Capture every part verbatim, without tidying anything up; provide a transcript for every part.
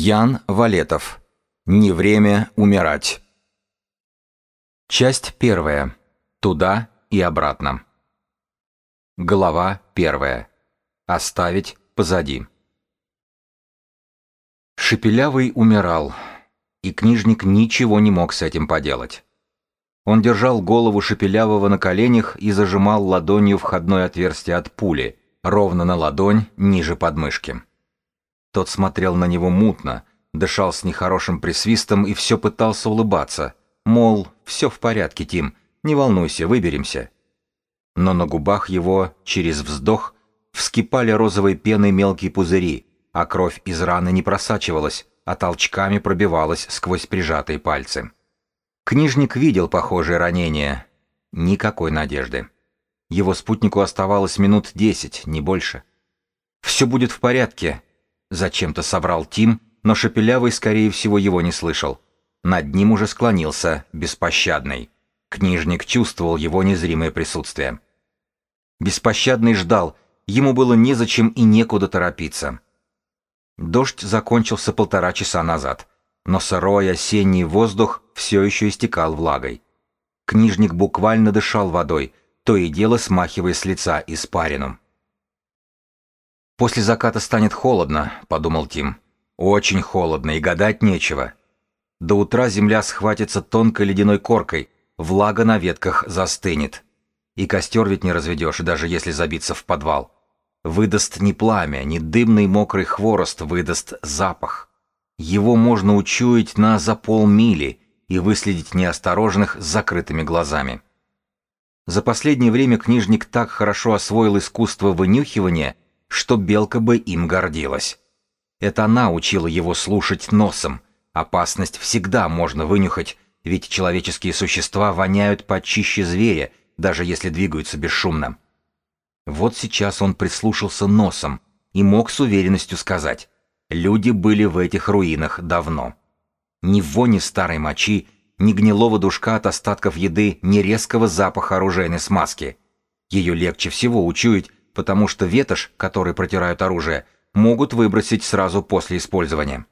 Ян Валетов. Не время умирать. Часть первая. Туда и обратно. Глава первая. Оставить позади. Шепелявый умирал, и книжник ничего не мог с этим поделать. Он держал голову Шепелявого на коленях и зажимал ладонью входное отверстие от пули, ровно на ладонь ниже подмышки. Тот смотрел на него мутно, дышал с нехорошим присвистом и все пытался улыбаться, мол, все в порядке, Тим, не волнуйся, выберемся. Но на губах его, через вздох, вскипали розовой пеной мелкие пузыри, а кровь из раны не просачивалась, а толчками пробивалась сквозь прижатые пальцы. Книжник видел похожие ранения. Никакой надежды. Его спутнику оставалось минут десять, не больше. «Все будет в порядке», — зачем-то соврал Тим, но Шепелявый, скорее всего, его не слышал. Над ним уже склонился Беспощадный. Книжник чувствовал его незримое присутствие. Беспощадный ждал, ему было незачем и некуда торопиться. Дождь закончился полтора часа назад, но сырой осенний воздух все еще истекал влагой. Книжник буквально дышал водой, то и дело смахивая с лица испарину. «После заката станет холодно», — подумал Тим. «Очень холодно, и гадать нечего. До утра земля схватится тонкой ледяной коркой, влага на ветках застынет. И костер ведь не разведешь, даже если забиться в подвал. Выдаст не пламя, не дымный мокрый хворост, выдаст запах. Его можно учуять на за полмили и выследить неосторожных с закрытыми глазами». За последнее время книжник так хорошо освоил искусство вынюхивания, что белка бы им гордилась. Это она учила его слушать носом. Опасность всегда можно вынюхать, ведь человеческие существа воняют почище зверя, даже если двигаются бесшумно. Вот сейчас он прислушался носом и мог с уверенностью сказать: люди были в этих руинах давно. Ни вони старой мочи, ни гнилого душка от остатков еды, ни резкого запаха оружейной смазки. Ее легче всего учуять, потому что ветошь, которой протирают оружие, могут выбросить сразу после использования.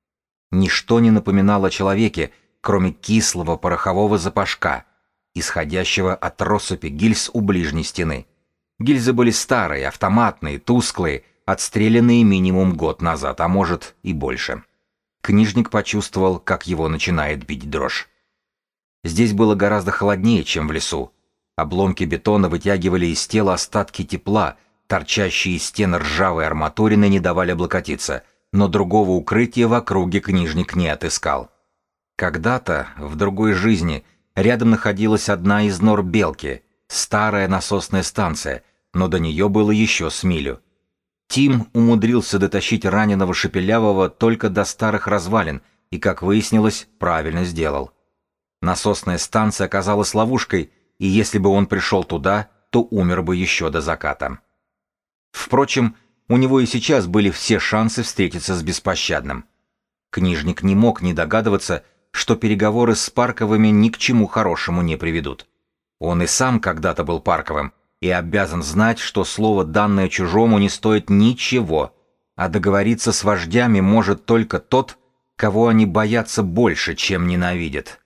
Ничто не напоминало о человеке, кроме кислого порохового запашка, исходящего от россыпи гильз у ближней стены. Гильзы были старые, автоматные, тусклые, отстрелянные минимум год назад, а может и больше. Книжник почувствовал, как его начинает бить дрожь. Здесь было гораздо холоднее, чем в лесу. Обломки бетона вытягивали из тела остатки тепла, торчащие из стен ржавой арматурины не давали облокотиться, но другого укрытия в округе книжник не отыскал. Когда-то, в другой жизни, рядом находилась одна из нор Белки, старая насосная станция, но до нее было еще с милю. Тим умудрился дотащить раненого Шепелявого только до старых развалин и, как выяснилось, правильно сделал. Насосная станция оказалась ловушкой, и если бы он пришел туда, то умер бы еще до заката. Впрочем, у него и сейчас были все шансы встретиться с Беспощадным. Книжник не мог не догадываться, что переговоры с Парковыми ни к чему хорошему не приведут. Он и сам когда-то был Парковым, и обязан знать, что слово, данное чужому, не стоит ничего, а договориться с вождями может только тот, кого они боятся больше, чем ненавидят.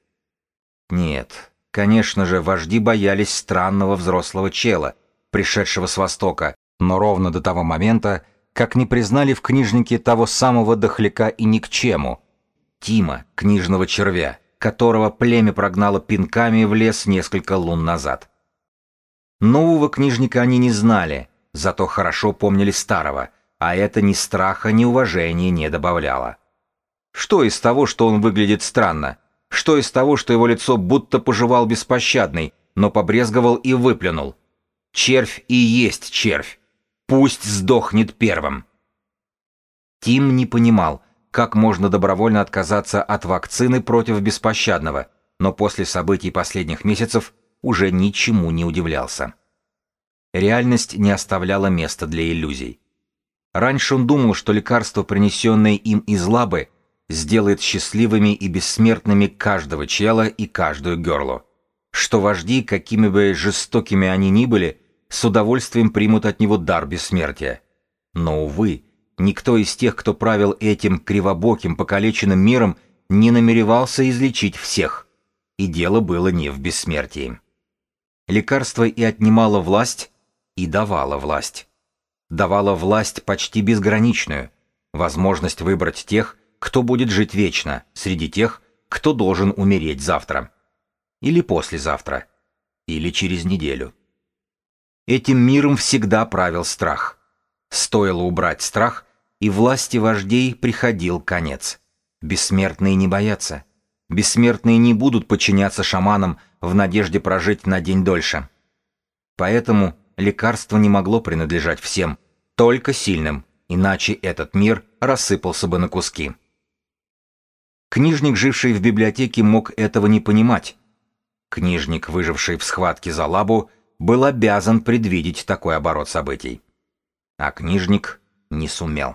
Нет, конечно же, вожди боялись странного взрослого чела, пришедшего с Востока, но ровно до того момента, как не признали в книжнике того самого дохляка и никчему, Тима, книжного червя, которого племя прогнало пинками в лес несколько лун назад. Нового книжника они не знали, зато хорошо помнили старого, а это ни страха, ни уважения не добавляло. Что из того, что он выглядит странно? Что из того, что его лицо будто пожевал Беспощадный, но побрезговал и выплюнул? Червь и есть червь. Пусть сдохнет первым. Тим не понимал, как можно добровольно отказаться от вакцины против Беспощадного, но после событий последних месяцев уже ничему не удивлялся. Реальность не оставляла места для иллюзий. Раньше он думал, что лекарство, принесенное им из лабы, сделает счастливыми и бессмертными каждого чела и каждую герлу. Что вожди, какими бы жестокими они ни были, с удовольствием примут от него дар бессмертия. Но, увы, Никто из тех, кто правил этим кривобоким, покалеченным миром, не намеревался излечить всех. И дело было не в бессмертии. Лекарство и отнимало власть, и давало власть. Давало власть почти безграничную, возможность выбрать тех, кто будет жить вечно, среди тех, кто должен умереть завтра. Или послезавтра. Или через неделю. Этим миром всегда правил страх. Стоило убрать страх, и власти вождей приходил конец. Бессмертные не боятся. Бессмертные не будут подчиняться шаманам в надежде прожить на день дольше. Поэтому лекарство не могло принадлежать всем, только сильным, иначе этот мир рассыпался бы на куски. Книжник, живший в библиотеке, мог этого не понимать. Книжник, выживший в схватке за Лабу, был обязан предвидеть такой оборот событий. А книжник не сумел.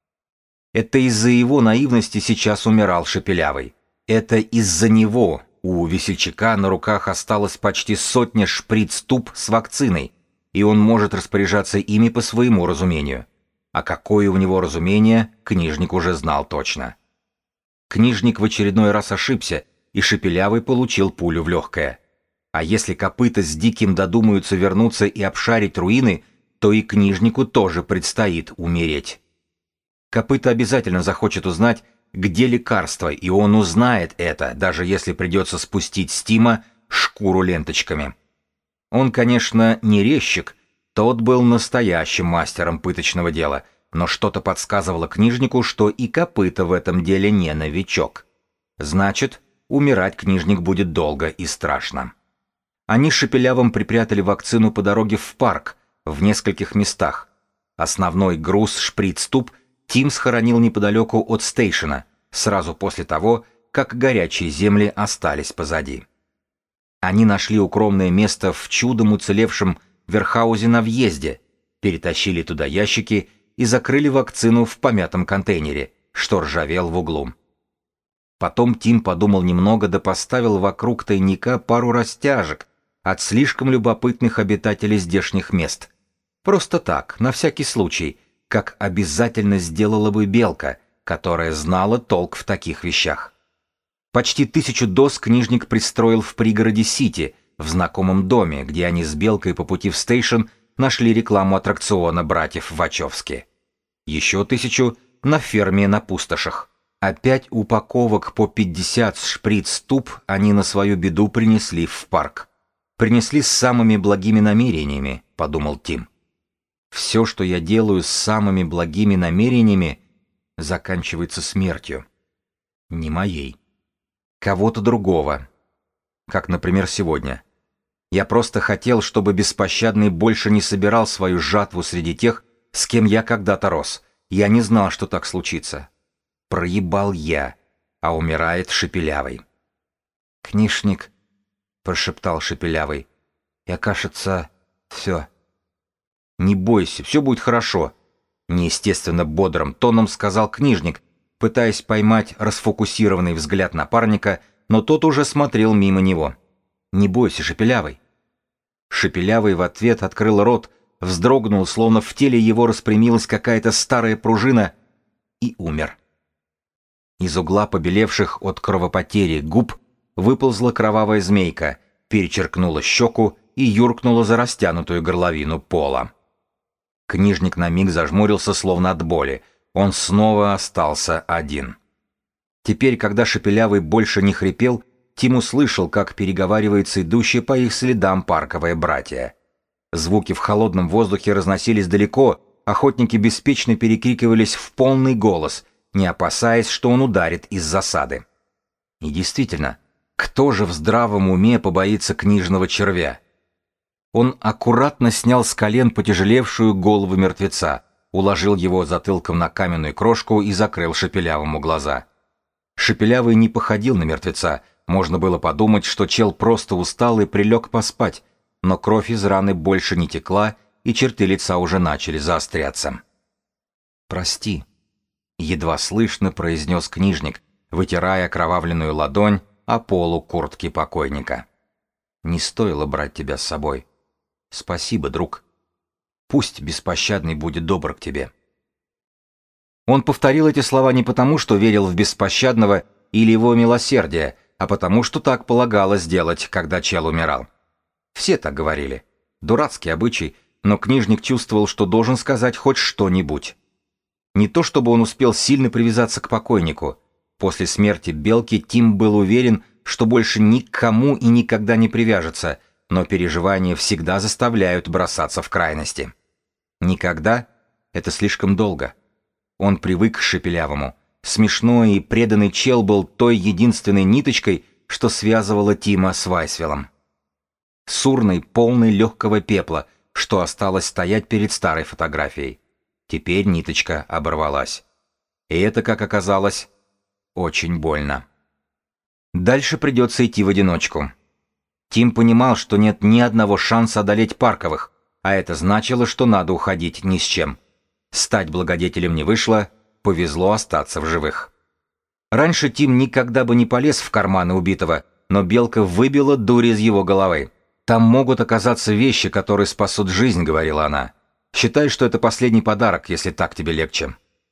Это из-за его наивности сейчас умирал Шепелявый. Это из-за него у весельчака на руках осталось почти сотня шприц-туб с вакциной, и он может распоряжаться ими по своему разумению. А какое у него разумение, книжник уже знал точно. Книжник в очередной раз ошибся, и Шепелявый получил пулю в легкое. А если копыта с Диким додумаются вернуться и обшарить руины, то и книжнику тоже предстоит умереть. Копыта обязательно захочет узнать, где лекарство, и он узнает это, даже если придется спустить с Тима шкуру ленточками. Он, конечно, не резчик, тот был настоящим мастером пыточного дела, но что-то подсказывало книжнику, что и Копыта в этом деле не новичок. Значит, умирать книжник будет долго и страшно. Они с Шепелявым припрятали вакцину по дороге в парк, в нескольких местах. Основной груз шприц-туб Тим схоронил неподалеку от стейшена, сразу после того, как горячие земли остались позади. Они нашли укромное место в чудом уцелевшем верхаузе на въезде, перетащили туда ящики и закрыли вакцину в помятом контейнере, что ржавел в углу. Потом Тим подумал немного да поставил вокруг тайника пару растяжек от слишком любопытных обитателей здешних мест. Просто так, на всякий случай, как обязательно сделала бы Белка, которая знала толк в таких вещах. Почти тысячу доз книжник пристроил в пригороде Сити, в знакомом доме, где они с Белкой по пути в стейшн нашли рекламу аттракциона братьев Вачовски. Еще тысячу на ферме на пустошах. Опять упаковок по пятьдесят шприц-туб они на свою беду принесли в парк. Принесли с самыми благими намерениями, подумал Тим. Все, что я делаю с самыми благими намерениями, заканчивается смертью. Не моей. Кого-то другого. Как, например, сегодня. Я просто хотел, чтобы Беспощадный больше не собирал свою жатву среди тех, с кем я когда-то рос. Я не знал, что так случится. Проебал я, а умирает Шепелявый. «Книжник», — прошептал Шепелявый, — «я, кажется, все». «Не бойся, все будет хорошо», — неестественно бодрым тоном сказал книжник, пытаясь поймать расфокусированный взгляд напарника, но тот уже смотрел мимо него. «Не бойся, Шепелявый». Шепелявый в ответ открыл рот, вздрогнул, словно в теле его распрямилась какая-то старая пружина, и умер. Из угла побелевших от кровопотери губ выползла кровавая змейка, перечеркнула щеку и юркнула за растянутую горловину пола. Книжник на миг зажмурился, словно от боли. Он снова остался один. Теперь, когда Шепелявый больше не хрипел, Тим услышал, как переговаривается идущие по их следам парковые братья. Звуки в холодном воздухе разносились далеко, охотники беспечно перекрикивались в полный голос, не опасаясь, что он ударит из засады. И действительно, кто же в здравом уме побоится книжного червя? Он аккуратно снял с колен потяжелевшую голову мертвеца, уложил его затылком на каменную крошку и закрыл Шепелявому глаза. Шепелявый не походил на мертвеца, можно было подумать, что чел просто устал и прилег поспать, но кровь из раны больше не текла, и черты лица уже начали заостряться. «Прости», — едва слышно произнес книжник, вытирая окровавленную ладонь о полу куртки покойника. «Не стоило брать тебя с собой. Спасибо, друг. Пусть Беспощадный будет добр к тебе». Он повторил эти слова не потому, что верил в беспощадного или его милосердие, а потому, что так полагалось делать, когда чел умирал. Все так говорили. Дурацкий обычай, но книжник чувствовал, что должен сказать хоть что-нибудь. Не то чтобы он успел сильно привязаться к покойнику. После смерти Белки Тим был уверен, что больше никому и никогда не привяжется, но переживания всегда заставляют бросаться в крайности. Никогда — это слишком долго. Он привык к Шепелявому. Смешной и преданный чел был той единственной ниточкой, что связывала Тима с Вайсвеллом. Сурной, полной легкого пепла, что осталось стоять перед старой фотографией. Теперь ниточка оборвалась. И это, как оказалось, очень больно. Дальше придется идти в одиночку. Тим понимал, что нет ни одного шанса одолеть Парковых, а это значило, что надо уходить ни с чем. Стать благодетелем не вышло, повезло остаться в живых. Раньше Тим никогда бы не полез в карманы убитого, но Белка выбила дурь из его головы. «Там могут оказаться вещи, которые спасут жизнь», — говорила она. «Считай, что это последний подарок, если так тебе легче».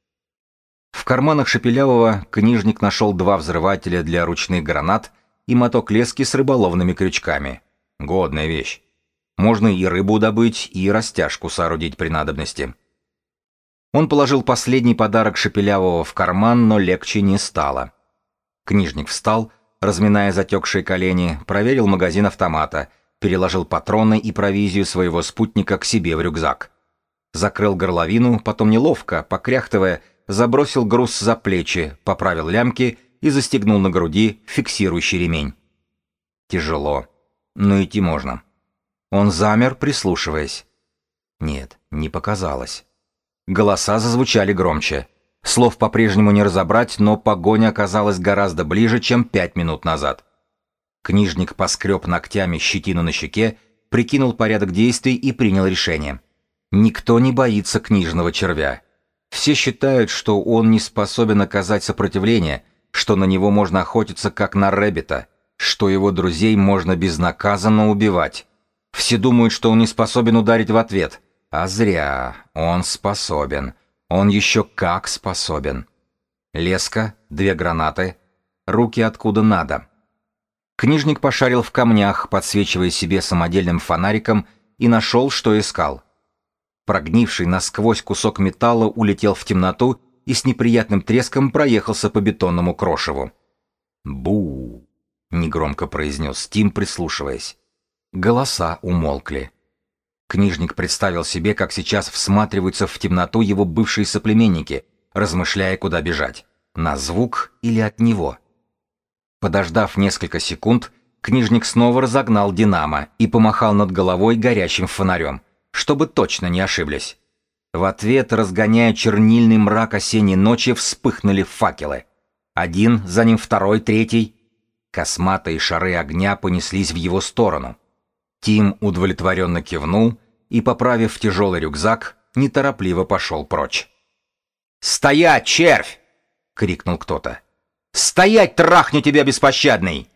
В карманах Шепелявого книжник нашел два взрывателя для ручных гранат и моток лески с рыболовными крючками. Годная вещь. Можно и рыбу добыть, и растяжку соорудить при надобности. Он положил последний подарок Шепелявого в карман, но легче не стало. Книжник встал, разминая затекшие колени, проверил магазин автомата, переложил патроны и провизию своего спутника к себе в рюкзак. Закрыл горловину, потом неловко, покряхтывая, забросил груз за плечи, поправил лямки и застегнул на груди фиксирующий ремень. Тяжело, но идти можно. Он замер, прислушиваясь. Нет, не показалось. Голоса зазвучали громче. Слов по-прежнему не разобрать, но погоня оказалась гораздо ближе, чем пять минут назад. Книжник поскреб ногтями щетину на щеке, прикинул порядок действий и принял решение. Никто не боится книжного червя. Все считают, что он не способен оказать сопротивление, что на него можно охотиться как на рэббита, что его друзей можно безнаказанно убивать. Все думают, что он не способен ударить в ответ. А зря. Он способен. Он еще как способен. Леска, две гранаты, руки откуда надо. Книжник пошарил в камнях, подсвечивая себе самодельным фонариком, и нашел, что искал. Прогнивший насквозь кусок металла улетел в темноту и с неприятным треском проехался по бетонному крошеву. «Бу!» — негромко произнес Тим, прислушиваясь. Голоса умолкли. Книжник представил себе, как сейчас всматриваются в темноту его бывшие соплеменники, размышляя, куда бежать — на звук или от него. Подождав несколько секунд, книжник снова разогнал динамо и помахал над головой горящим фонарем, чтобы точно не ошиблись. В ответ, разгоняя чернильный мрак осенней ночи, вспыхнули факелы. Один, за ним второй, третий. Косматые шары огня понеслись в его сторону. Тим удовлетворенно кивнул и, поправив тяжелый рюкзак, неторопливо пошел прочь. «Стоять, червь!» — крикнул кто-то. «Стоять, трахню тебя, беспощадный!»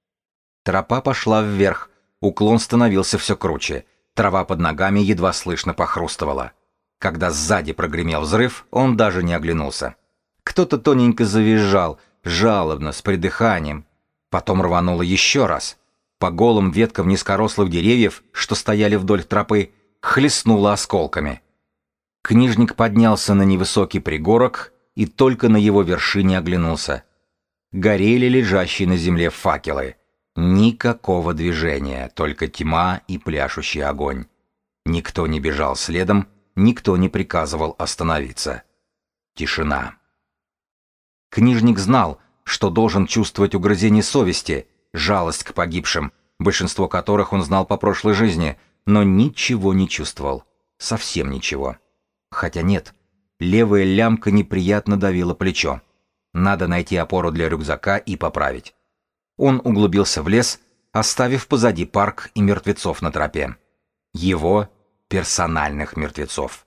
Тропа пошла вверх, уклон становился все круче, трава под ногами едва слышно похрустывала. Когда сзади прогремел взрыв, он даже не оглянулся. Кто-то тоненько завизжал, жалобно, с придыханием. Потом рвануло еще раз. По голым веткам низкорослых деревьев, что стояли вдоль тропы, хлестнуло осколками. Книжник поднялся на невысокий пригорок и только на его вершине оглянулся. Горели лежащие на земле факелы. Никакого движения, только тьма и пляшущий огонь. Никто не бежал следом, никто не приказывал остановиться. Тишина. Книжник знал, что должен чувствовать угрызение совести, жалость к погибшим, большинство которых он знал по прошлой жизни, но ничего не чувствовал. Совсем ничего. Хотя нет, левая лямка неприятно давила плечо. Надо найти опору для рюкзака и поправить. Он углубился в лес, оставив позади парк и мертвецов на тропе. Его персональных мертвецов.